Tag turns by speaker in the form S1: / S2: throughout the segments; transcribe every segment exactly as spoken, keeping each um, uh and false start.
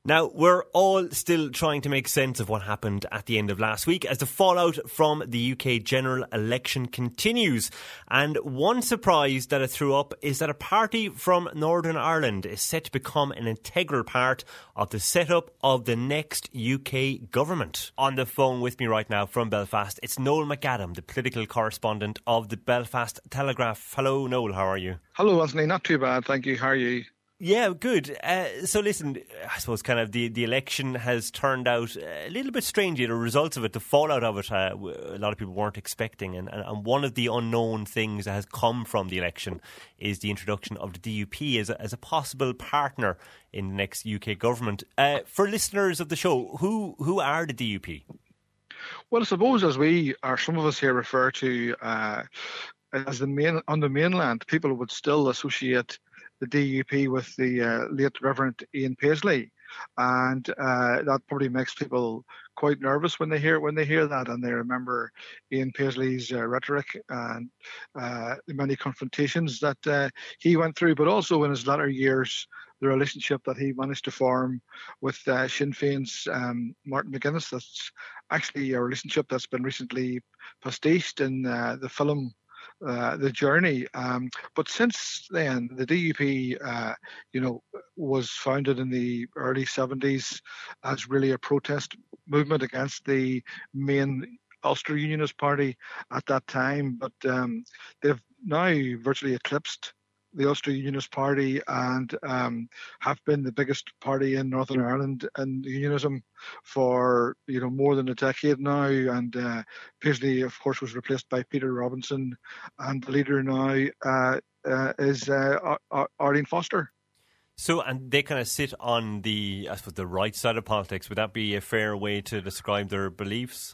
S1: Now, we're all still trying to make sense of what happened at the end of last week as the fallout from the U K general election continues. And one surprise that it threw up is that a party from Northern Ireland is set to become an integral part of the setup of the next U K government. On the phone with me right now from Belfast, it's Noel McAdam, the political correspondent of the Belfast Telegraph. Hello, Noel, how are you?
S2: Hello, Anthony. Not too bad, thank you. How are you?
S1: Yeah, good. Uh, so listen, I suppose kind of the, the election has turned out a little bit strangely. The results of it, the fallout of it, uh, a lot of people weren't expecting. And, and one of the unknown things that has come from the election is the introduction of the D U P as a, as a possible partner in the next U K government. Uh, for listeners of the show, who who are the D U P?
S2: Well, I suppose as we, or some of us here refer to uh, as the main on the mainland, people would still associate the D U P with the uh, late Reverend Ian Paisley, and uh, that probably makes people quite nervous when they hear when they hear that, and they remember Ian Paisley's uh, rhetoric and uh, the many confrontations that uh, he went through, but also in his latter years, the relationship that he managed to form with uh, Sinn Féin's um, Martin McGuinness. That's actually a relationship that's been recently pastiched in uh, the film Uh, the journey. Um, but since then, the D U P, uh, you know, was founded in the early seventies as really a protest movement against the main Ulster Unionist Party at that time. But um, they've now virtually eclipsed the Ulster Unionist Party and um, have been the biggest party in Northern Ireland in unionism for you know more than a decade now. And uh, Paisley, of course, was replaced by Peter Robinson, and the leader now uh, uh, is uh, Ar- Arlene Foster.
S1: So, and they kind of sit on the, I suppose, the right side of politics. Would that be a fair way to describe their beliefs?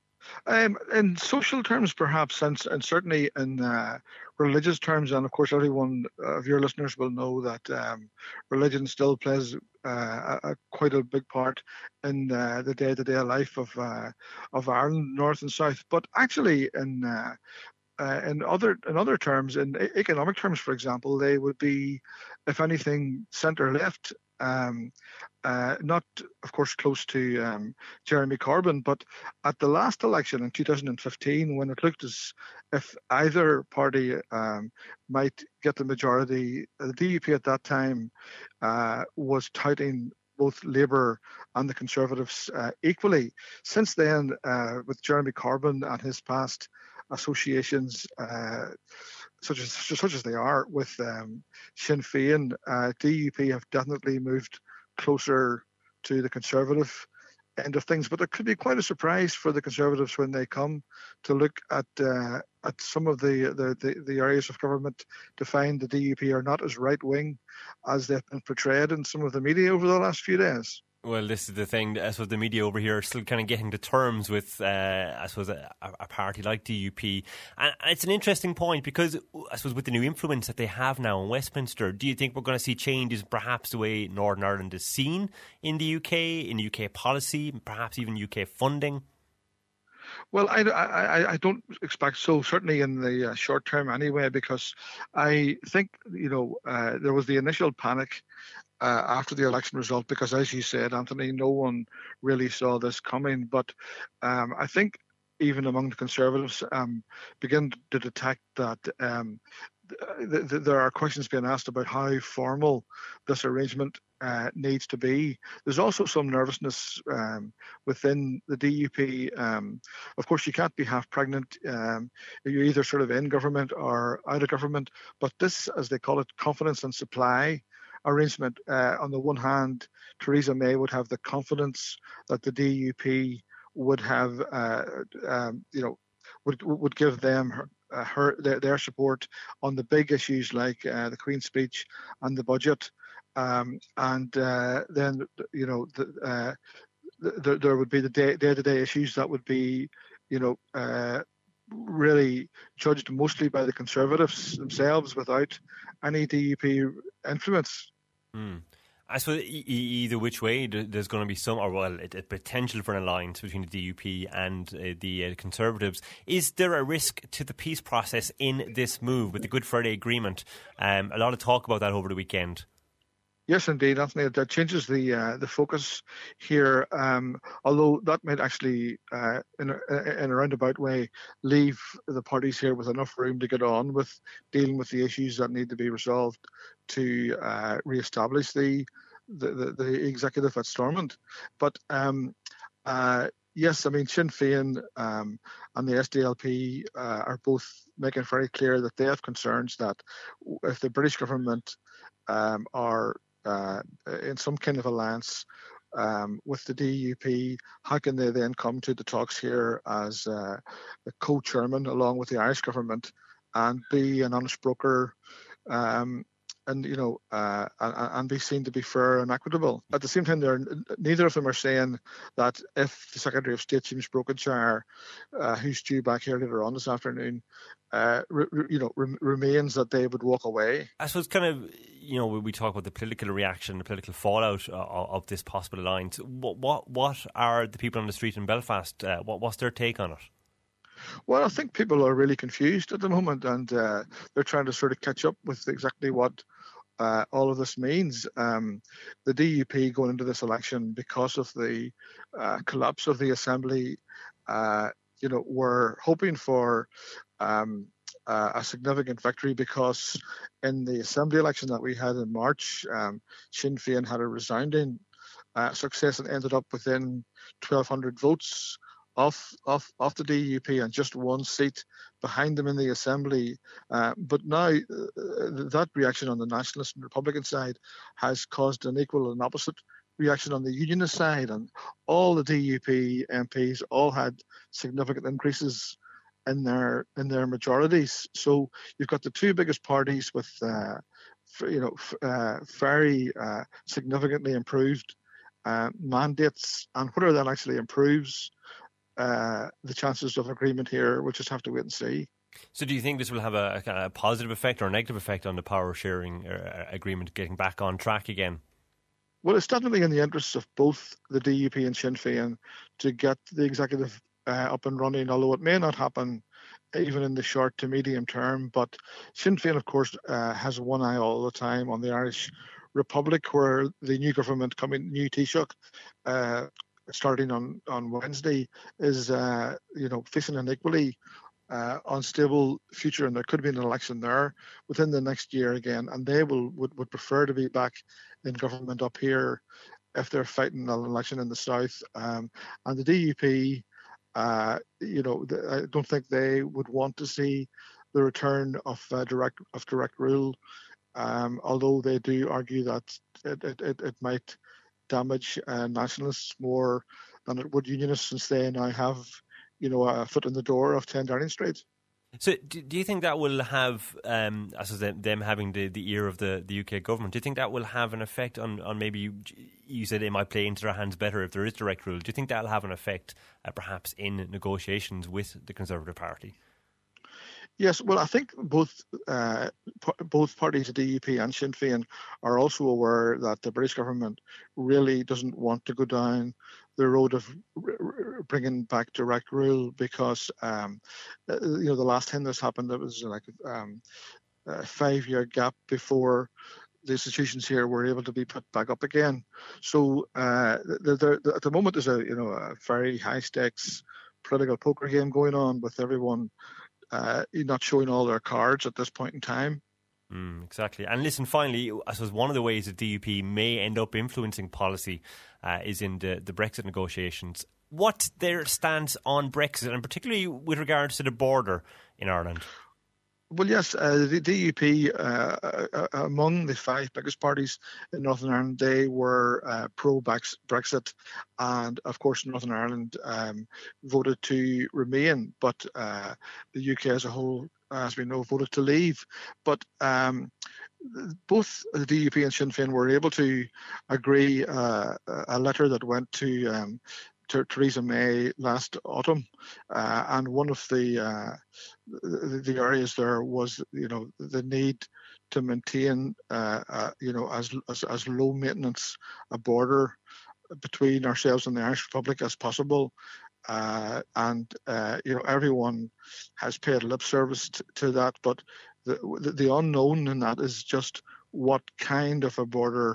S2: Um, in social terms, perhaps, and, and certainly in uh, religious terms, and of course, everyone of your listeners will know that um, religion still plays uh, a, a quite a big part in uh, the day-to-day life of uh, of Ireland, North and South. But actually, in uh, uh, in other in other terms, in economic terms, for example, they would be, if anything, centre-left. Um, uh, not, of course, close to um, Jeremy Corbyn, but at the last election in two thousand fifteen, when it looked as if either party um, might get the majority, the D U P at that time uh, was touting both Labour and the Conservatives uh, equally. Since then, uh, with Jeremy Corbyn and his past associations, uh, such as such as they are with um, Sinn Féin, uh, D U P have definitely moved closer to the Conservative end of things. But there could be quite a surprise for the Conservatives when they come to look at uh, at some of the, the, the, the areas of government to find the D U P are not as right wing as they've been portrayed in some of the media over the last few days.
S1: Well, this is the thing. I suppose the media over here are still kind of getting to terms with, uh, I suppose, a, a party like D U P. And it's an interesting point because, I suppose, with the new influence that they have now in Westminster, do you think we're going to see changes, perhaps the way Northern Ireland is seen in the U K, in U K policy, perhaps even U K funding?
S2: Well, I, I, I don't expect so, certainly in the uh, short term anyway, because I think, you know, uh, there was the initial panic Uh, after the election result, because as you said, Anthony, no one really saw this coming. But um, I think even among the Conservatives um, begin to detect that um, th- th- there are questions being asked about how formal this arrangement uh, needs to be. There's also some nervousness um, within the D U P. Um, of course, you can't be half pregnant. Um, you're either sort of in government or out of government. But this, as they call it, confidence and supply arrangement. Uh, on the one hand, Theresa May would have the confidence that the D U P would have, uh, um, you know, would would give them her, uh, her their, their support on the big issues like uh, the Queen's Speech and the budget, um, and uh, then you know the, uh, the, there would be the day day to day issues that would be, you know. Uh, really judged mostly by the Conservatives themselves without any D U P influence.
S1: Mm. I suppose e- either which way, there's going to be some, or well, a, a potential for an alliance between the D U P and uh, the uh, Conservatives. Is there a risk to the peace process in this move with the Good Friday Agreement? Um, a lot of talk about that over the weekend.
S2: Yes, indeed, Anthony. That changes the uh, the focus here. Um, although that might actually, uh, in, a, in a roundabout way, leave the parties here with enough room to get on with dealing with the issues that need to be resolved to uh, re-establish the, the, the the executive at Stormont. But um, uh, yes, I mean Sinn Féin um, and the S D L P uh, are both making very clear that they have concerns that if the British government um, are Uh, in some kind of alliance um, with the D U P, how can they then come to the talks here as uh, a co-chairman along with the Irish government and be an honest broker um, and you know uh, and, and be seen to be fair and equitable? At the same time, they're, neither of them are saying that if the Secretary of State, James Brokenshire, uh, who's due back here later on this afternoon, Uh, re, you know, re, remains that they would walk away.
S1: I suppose, kind of, you know, when we talk about the political reaction, the political fallout of, of this possible alliance, what, what what are the people on the street in Belfast? Uh, what what's their take on it?
S2: Well, I think people are really confused at the moment, and uh, they're trying to sort of catch up with exactly what uh, all of this means. Um, the D U P going into this election because of the uh, collapse of the Assembly, uh, you know, were hoping for Um, uh, a significant victory because in the Assembly election that we had in March, um, Sinn Féin had a resounding uh, success and ended up within twelve hundred votes off, off, off the D U P and just one seat behind them in the Assembly. Uh, but now uh, that reaction on the Nationalist and Republican side has caused an equal and opposite reaction on the Unionist side, and all the D U P M Ps all had significant increases in their in their majorities. So you've got the two biggest parties with uh, f- you know f- uh, very uh, significantly improved uh, mandates, and whether that actually improves uh, the chances of agreement here, we'll just have to wait and see.
S1: So do you think this will have a, a, a positive effect or a negative effect on the power sharing uh, agreement getting back on track again?
S2: Well, it's definitely in the interests of both the D U P and Sinn Féin to get the executive Uh, up and running, although it may not happen even in the short to medium term. But Sinn Féin, of course, uh, has one eye all the time on the Irish Republic, where the new government coming, new Taoiseach, uh, starting on, on Wednesday, is uh, you know facing an equally uh, unstable future, and there could be an election there within the next year again, and they will would, would prefer to be back in government up here if they're fighting an election in the south. Um, and the D U P, Uh, you know, I don't think they would want to see the return of uh, direct of direct rule, um, although they do argue that it it, it, it might damage uh, nationalists more than it would unionists, since they now have, you know, a foot in the door of ten Downing Street.
S1: So do, do you think that will have, um, as them, them having the, the ear of the, the U K government, do you think that will have an effect on, on maybe, you, you said it might play into their hands better if there is direct rule. Do you think that will have an effect uh, perhaps in negotiations with the Conservative Party?
S2: Yes, well, I think both uh, p- both parties, the D U P and Sinn Féin, are also aware that the British government really doesn't want to go down the road of r- r- bringing back direct rule, because um, uh, you know the last time this happened, there was like um, a five-year gap before the institutions here were able to be put back up again. So uh, the, the, the, at the moment, there's a you know a very high-stakes political poker game going on with everyone Uh, not showing all their cards at this point in time.
S1: Mm, exactly. And listen, finally, I suppose one of the ways that D U P may end up influencing policy uh, is in the, the Brexit negotiations. What's their stance on Brexit, and particularly with regards to the border in Ireland?
S2: Well, yes, uh, the D U P, uh, uh, among the five biggest parties in Northern Ireland, they were uh, pro-Brexit, and of course Northern Ireland um, voted to remain, but uh, the U K as a whole, as we know, voted to leave. But um, both the D U P and Sinn Féin were able to agree uh, a letter that went to um, Theresa May last autumn, uh, and one of the, uh, the the areas there was, you know, the need to maintain, uh, uh, you know, as, as as low maintenance a border between ourselves and the Irish Republic as possible, uh, and uh, you know, everyone has paid lip service t- to that, but the, the the unknown in that is just what kind of a border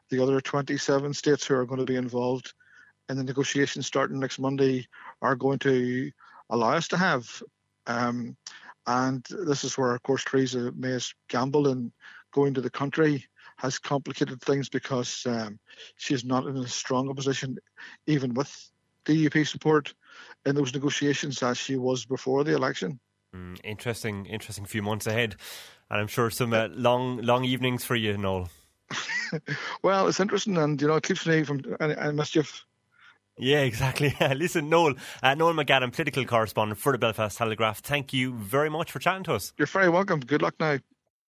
S2: the other twenty-seven states who are going to be involved in the negotiations starting next Monday are going to allow us to have. Um, and this is where, of course, Theresa May's gamble in going to the country has complicated things, because um, she's not in as strong a position, even with D U P support, in those negotiations as she was before the election.
S1: Mm, interesting, interesting few months ahead, and I'm sure some uh, long, long evenings for you, Noel.
S2: Well, it's interesting, and you know, it keeps me from any, any mischief.
S1: Yeah, exactly. Listen, Noel, uh, Noel McGadam, political correspondent for the Belfast Telegraph. Thank you very much for chatting to us.
S2: You're very welcome. Good luck now.